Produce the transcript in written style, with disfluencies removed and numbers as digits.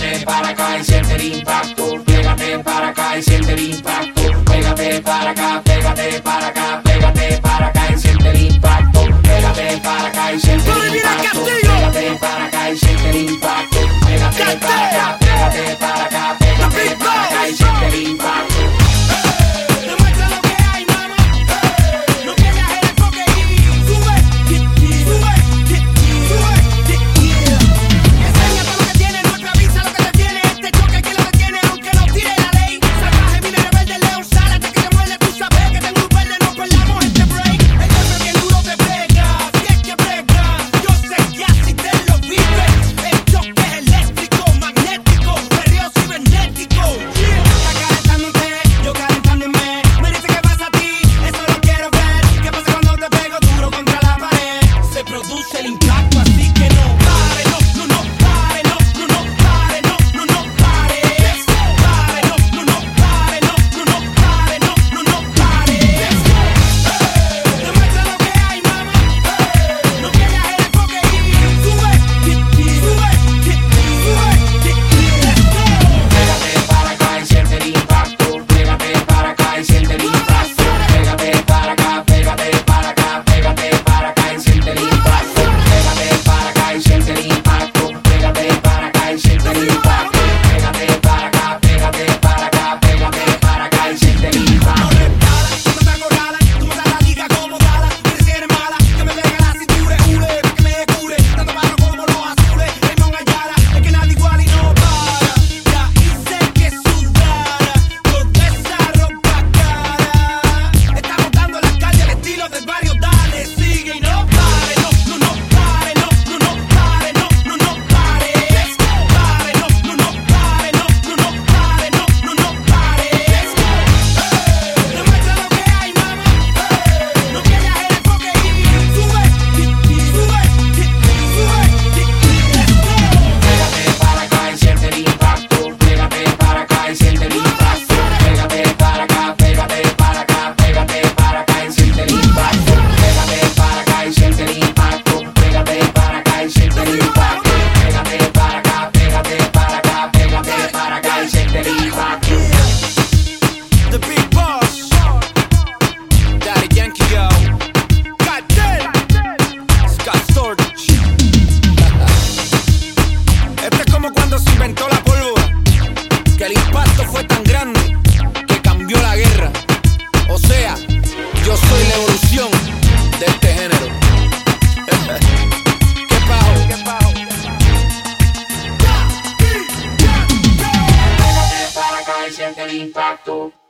Pégate para acá y siente el impacto. Pégate para acá y siente el impacto. Pégate para acá, pégate para acá, pégate para acá y siente el impacto. Pégate para acá y siente el impacto. Pégate para acá y siente el impacto. Pégate para acá, pégate para acá, pégate para acá y siente el impacto. El impacto fue tan grande que cambió la guerra. O sea, yo soy la evolución de este género. ¿Qué pajo? Pégate para acá y siente el impacto.